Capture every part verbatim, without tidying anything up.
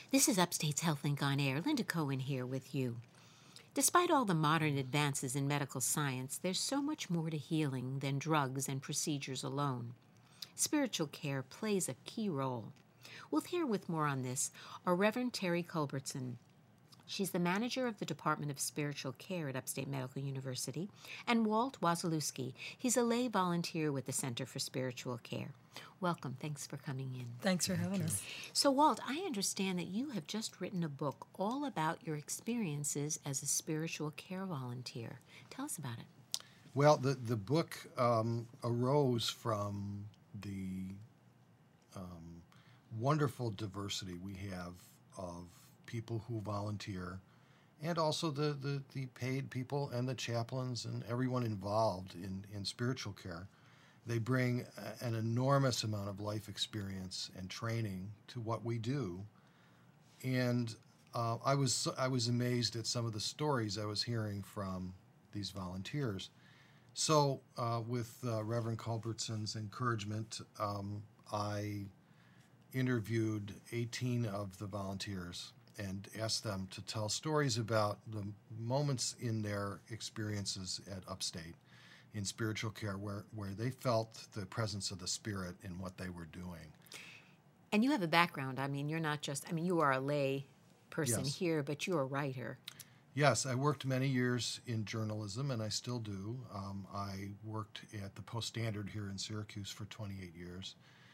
This is Upstate's HealthLink on Air. Linda Cohen here with you. Despite all the modern advances in medical science, there's so much more to healing than drugs and procedures alone. Spiritual care plays a key role. We'll hear with more on this are Reverend Terry Culbertson. She's the manager of the Department of Spiritual Care at Upstate Medical University, and Walt Wasilewski. He's a lay volunteer with the Center for Spiritual Care. Welcome. Thanks for coming in. Thanks for having us. So, Walt, I understand that you have just written a book all about your experiences as a spiritual care volunteer. Tell us about it. Well, the, the book um, arose from the um, wonderful diversity we have of people who volunteer, and also the, the, the paid people and the chaplains and everyone involved in, in spiritual care. They bring a, an enormous amount of life experience and training to what we do. And uh, I was I was amazed at some of the stories I was hearing from these volunteers. So uh, with uh, Reverend Culbertson's encouragement, um, I interviewed eighteen of the volunteers and asked them to tell stories about the moments in their experiences at Upstate in spiritual care where, where they felt the presence of the Spirit in what they were doing. And you have a background. I mean, you're not just, I mean, you are a lay person Yes. here, but you're a writer. Yes, I worked many years in journalism, and I still do. Um, I worked at the Post-Standard here in Syracuse for twenty-eight years.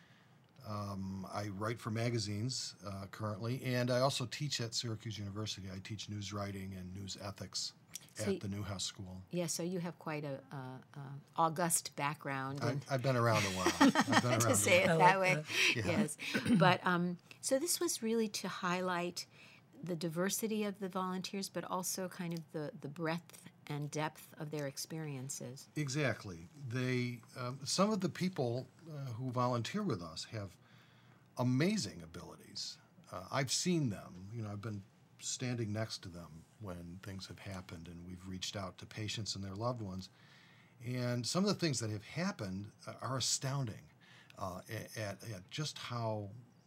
Um, I write for magazines uh, currently, and I also teach at Syracuse University. I teach news writing and news ethics So at y- the Newhouse School. Yeah, so you have quite a, a, a august background. I, and- I've been around a while. I've been around to a say it while. I like that way. that. Yeah. Yes. But um, so this was really to highlight the diversity of the volunteers, but also kind of the, the breadth and depth of their experiences. Exactly. They um, some of the people uh, who volunteer with us have amazing abilities. Uh, I've seen them. You know, I've been standing next to them when things have happened, and we've reached out to patients and their loved ones. And some of the things that have happened uh, are astounding uh, at, at just how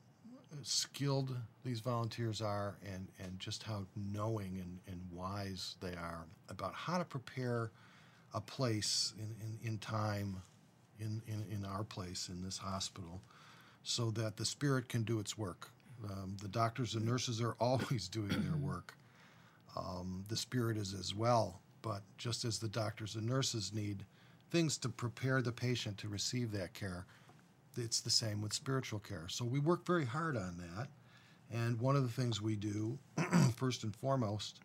skilled these volunteers are, and, and just how knowing and, and wise they are about how to prepare a place in, in, in time, in, in, in our place in this hospital, so that the Spirit can do its work. Um, the doctors and nurses are always doing their work. Um, the Spirit is as well, but just as the doctors and nurses need things to prepare the patient to receive that care, it's the same with spiritual care. So we work very hard on that. And one of the things we do, first and foremost,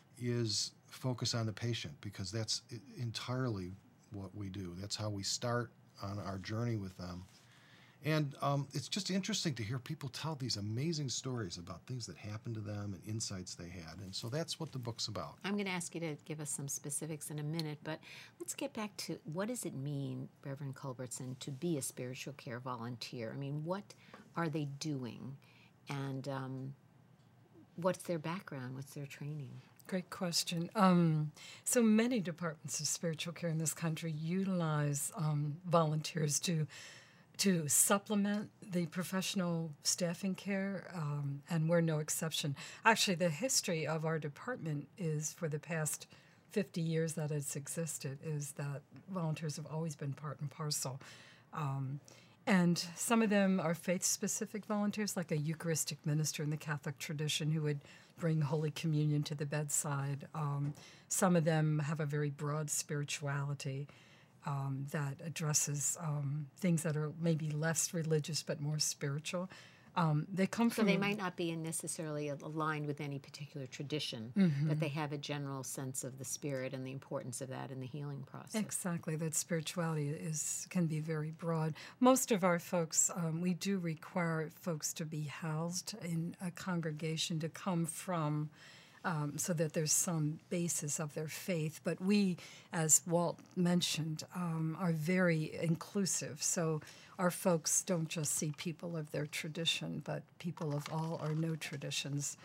is focus on the patient, because that's entirely what we do. That's how we start on our journey with them. And um, it's just interesting to hear people tell these amazing stories about things that happened to them and insights they had. And so that's what the book's about. I'm going to ask you to give us some specifics in a minute, but let's get back to what does it mean, Reverend Culbertson, to be a spiritual care volunteer? I mean, what are they doing? And um, what's their background? What's their training? Great question. Um, so many departments of spiritual care in this country utilize um, volunteers to to supplement the professional staffing care, um, and we're no exception. Actually, the history of our department is, for the past fifty years that it's existed, is that volunteers have always been part and parcel. Um, and some of them are faith-specific volunteers, like a Eucharistic minister in the Catholic tradition who would bring Holy Communion to the bedside. Um, some of them have a very broad spirituality Um, that addresses um, things that are maybe less religious but more spiritual. Um, they come So from... they might not be in necessarily aligned with any particular tradition, Mm-hmm. but they have a general sense of the Spirit and the importance of that in the healing process. Exactly, that spirituality is can be very broad. Most of our folks, um, we do require folks to be housed in a congregation, to come from, um, so that there's some basis of their faith. But we, as Walt mentioned, um, are very inclusive. So our folks don't just see people of their tradition, but people of all or no traditions.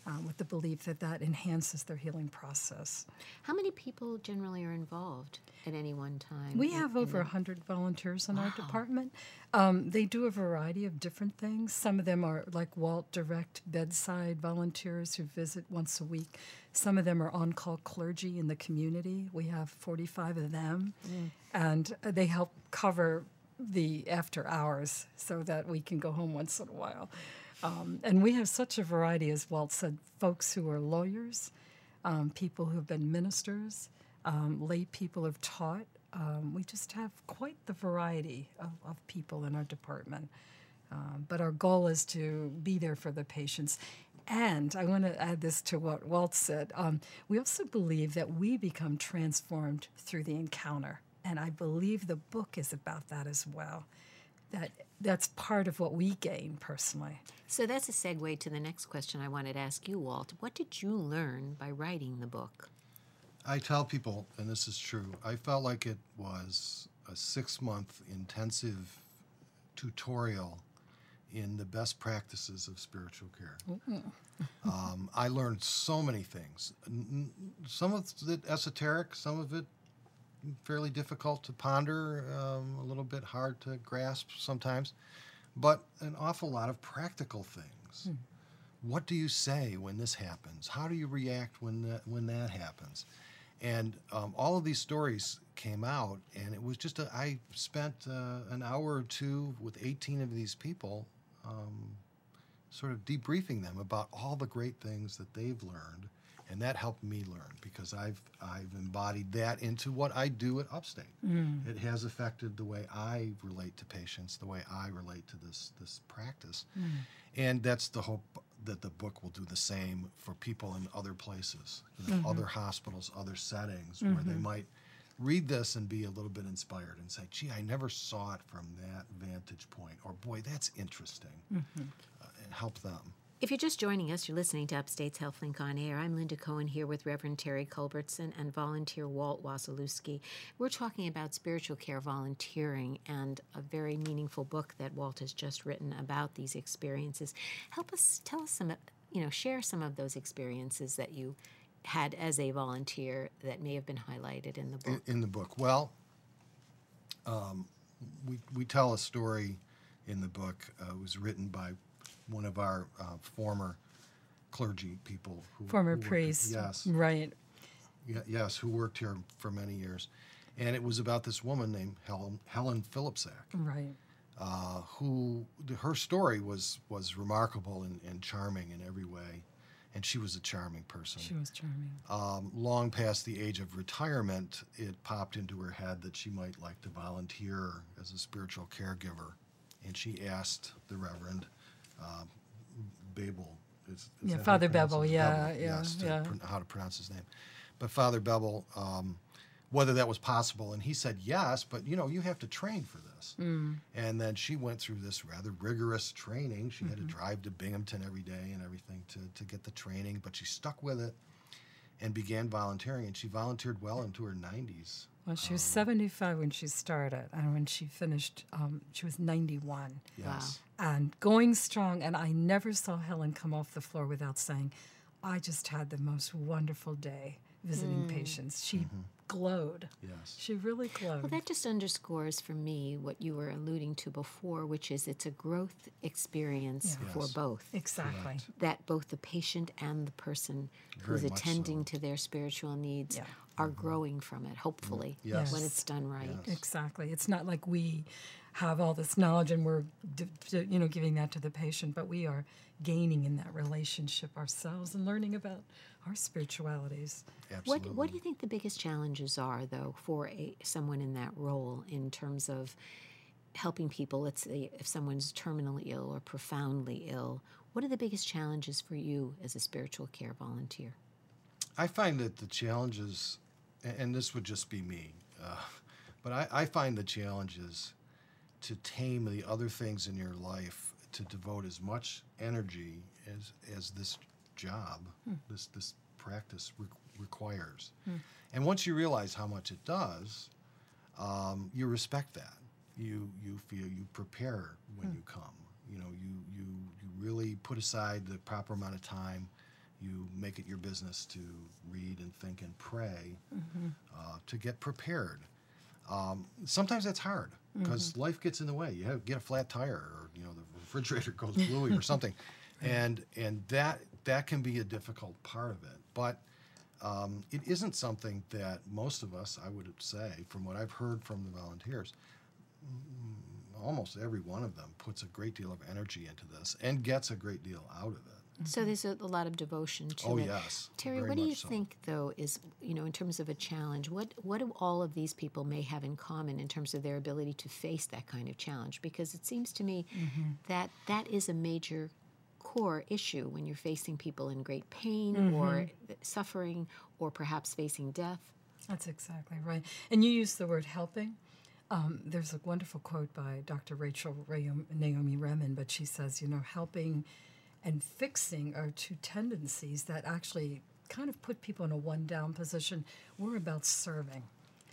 um, with the belief that that enhances their healing process. How many people generally are involved at any one time? We in- have in over the- one hundred volunteers in our Wow. department. Um, they do a variety of different things. Some of them are like Walt Direct bedside volunteers who visit once a week. Some of them are on-call clergy in the community. We have forty-five of them, and uh, they help cover the after hours so that we can go home once in a while. Um, and we have such a variety, as Walt said, folks who are lawyers, um, people who have been ministers, um, lay people have taught. Um, we just have quite the variety of, of people in our department. Um, but our goal is to be there for the patients. And I want to add this to what Walt said. Um, we also believe that we become transformed through the encounter. And I believe the book is about that as well. That that's part of what we gain personally. So that's a segue to the next question I wanted to ask you, Walt. What did you learn by writing the book? I tell people, and this is true, I felt like it was a six-month intensive tutorial in the best practices of spiritual care. Um, I learned so many things. N- n- Some of it esoteric, some of it fairly difficult to ponder, um, a little bit hard to grasp sometimes, but an awful lot of practical things. What do you say when this happens? How do you react when that, when that happens? And um, all of these stories came out, and it was just a, I spent uh, an hour or two with eighteen of these people, um, sort of debriefing them about all the great things that they've learned, and that helped me learn because I've I've embodied that into what I do at Upstate. It has affected the way I relate to patients, the way I relate to this this practice, and that's the hope that the book will do the same for people in other places, you know, other hospitals, other settings, where they might read this and be a little bit inspired and say, gee, I never saw it from that vantage point, or boy, that's interesting, uh, and help them. If you're just joining us, you're listening to Upstate's HealthLink on Air. I'm Linda Cohen here with Reverend Terry Culbertson and volunteer Walt Wasilewski. We're talking about spiritual care volunteering and a very meaningful book that Walt has just written about these experiences. Help us, tell us some, you know, share some of those experiences that you had as a volunteer that may have been highlighted in the book. In, in the book, well, um, we we tell a story in the book. Uh, it was written by one of our uh, former clergy people, who Former who worked- priest. yes, Right. y- yes, who worked here for many years, and it was about this woman named Helen Helen Philipsack, Right. uh, who the, her story was was remarkable and, and charming in every way, and she was a charming person. She was charming. Um, long past the age of retirement, it popped into her head that she might like to volunteer as a spiritual caregiver, and she asked the Reverend uh, Babel. Is, is Yeah, that how Father you pronounce Bebel, it? yeah, Bebel, yeah, yes, to yeah. pr- how to pronounce his name. But Father Bebel, um, whether that was possible, and he said yes, but you know, you have to train for this. Mm. And then she went through this rather rigorous training. She Mm-hmm. had to drive to Binghamton every day and everything to, to get the training, but she stuck with it and began volunteering, and she volunteered well into her nineties. Well, she was seventy-five when she started, and when she finished, um, she was ninety-one. Yes. And going strong, and I never saw Helen come off the floor without saying, I just had the most wonderful day visiting patients. She glowed. Yes. She really glowed. Well, that just underscores for me what you were alluding to before, which is it's a growth experience Yeah. for Yes. both. Exactly. That both the patient and the person who's Very much attending so. to their spiritual needs Yeah. are growing from it, hopefully, Yes. when Yes. it's done right. Yes. Exactly. It's not like we have all this knowledge and we're, d- d- you know, giving that to the patient, but we are gaining in that relationship ourselves and learning about our spiritualities. Absolutely. What What do you think the biggest challenges are, though, for a someone in that role in terms of helping people? Let's say if someone's terminally ill or profoundly ill, what are the biggest challenges for you as a spiritual care volunteer? I find that the challenges, a- and this would just be me, uh, but I, I find the challenges to tame the other things in your life, to devote as much energy as as this job, this this practice re- requires. And once you realize how much it does, um, you respect that. You you feel you prepare when you come. You know, you you you really put aside the proper amount of time. You make it your business to read and think and pray mm-hmm. uh, to get prepared. Um, sometimes that's hard because mm-hmm. life gets in the way. You have, get a flat tire, or you know the refrigerator goes bluey or something, and and that that can be a difficult part of it. But um, it isn't something that most of us, I would say, from what I've heard from the volunteers, almost every one of them puts a great deal of energy into this and gets a great deal out of it. So there's a, a lot of devotion to oh, it. Oh, yes. Terry, very what do you so. think, though, is, you know, in terms of a challenge, what, what do all of these people may have in common in terms of their ability to face that kind of challenge? Because it seems to me mm-hmm. that that is a major core issue when you're facing people in great pain mm-hmm. or suffering or perhaps facing death. That's exactly right. And you use the word helping. Um, there's a wonderful quote by Doctor Rachel Naomi Remen, but she says, you know, helping and fixing are two tendencies that actually kind of put people in a one-down position. We're about serving.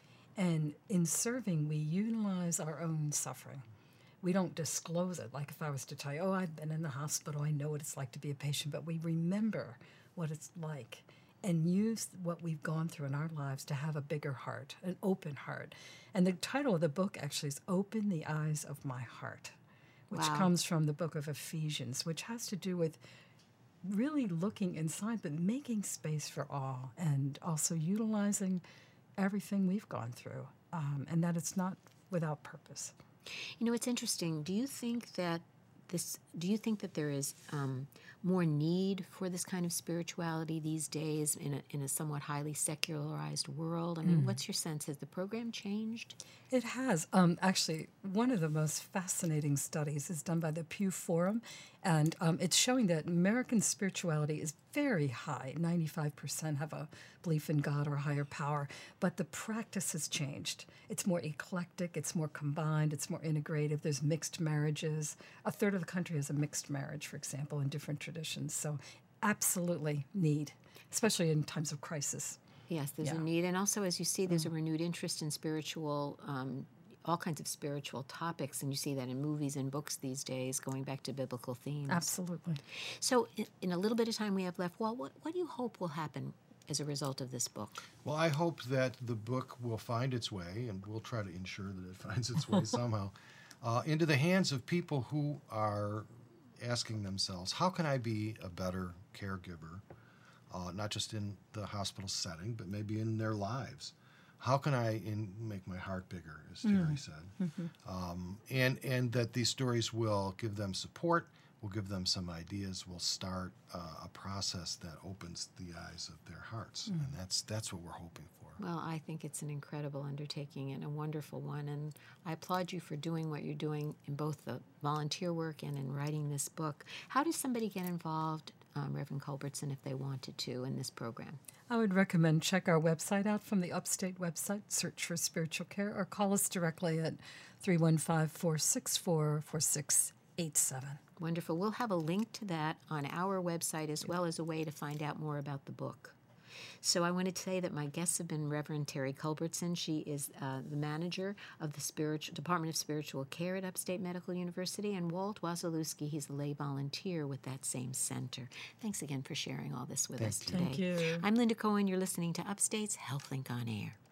And in serving, we utilize our own suffering. We don't disclose it. Like if I was to tell you, oh, I've been in the hospital, I know what it's like to be a patient, but we remember what it's like and use what we've gone through in our lives to have a bigger heart, an open heart. And the title of the book actually is Open the Eyes of My Heart, which wow. comes from the book of Ephesians, which has to do with really looking inside, but making space for all, and also utilizing everything we've gone through, um, and that it's not without purpose. You know, it's interesting. Do you think that this? Do you think that there is um, more need for this kind of spirituality these days in a, in a somewhat highly secularized world? I mean, mm. what's your sense? Has the program changed? It has. Um, actually, one of the most fascinating studies is done by the Pew Forum, and um, it's showing that American spirituality is very high. ninety-five percent have a belief in God or a higher power, but the practice has changed. It's more eclectic, it's more combined, it's more integrative. There's mixed marriages. A third of the country has a mixed marriage, for example, in different traditions. So absolutely need, especially in times of crisis. Yes, there's yeah. a need. And also, as you see, there's mm. a renewed interest in spiritual, um, all kinds of spiritual topics. And you see that in movies and books these days, going back to biblical themes. Absolutely. So in, in a little bit of time we have left, well, what, what do you hope will happen as a result of this book? Well, I hope that the book will find its way, and we'll try to ensure that it finds its way somehow, uh, into the hands of people who are asking themselves, how can I be a better caregiver? Uh, not just in the hospital setting, but maybe in their lives. How can I in, make my heart bigger, as Terry mm. said? Mm-hmm. Um, and, and that these stories will give them support, will give them some ideas, will start uh, a process that opens the eyes of their hearts. Mm. And that's, that's what we're hoping for. Well, I think it's an incredible undertaking and a wonderful one, and I applaud you for doing what you're doing in both the volunteer work and in writing this book. How does somebody get involved, um, Reverend Culbertson, if they wanted to, in this program? I would recommend check our website out from the Upstate website, search for Spiritual Care, or call us directly at three one five, four six four, four six eight seven. Wonderful. We'll have a link to that on our website as well as a way to find out more about the book. So I wanted to say that my guests have been Reverend Terry Culbertson. She is uh, the manager of the Spiritual Department of Spiritual Care at Upstate Medical University, and Walt Wasilewski, he's a lay volunteer with that same center. Thanks again for sharing all this with Thank us you. today. Thank you. I'm Linda Cohen. You're listening to Upstate's HealthLink on Air.